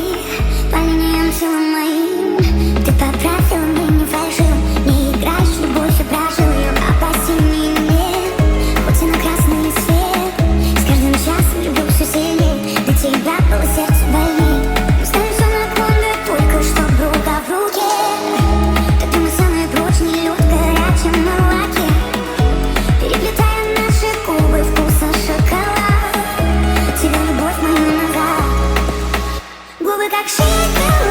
по линиям телом моим. Ты поправил, мне не фальшил, не играешь в любовь и прожил ее, опасен не мне, хоть и на красный свет. С каждым часом люблю все сильнее, до тебя было сердце больней. Ставим все на кон, только чтобы рука в руке. Тогда мы самые прочные, лед горячий в молоке, переплетая наши губы вкуса шоколад. Тебя любовь мою назад, губы как шоколад.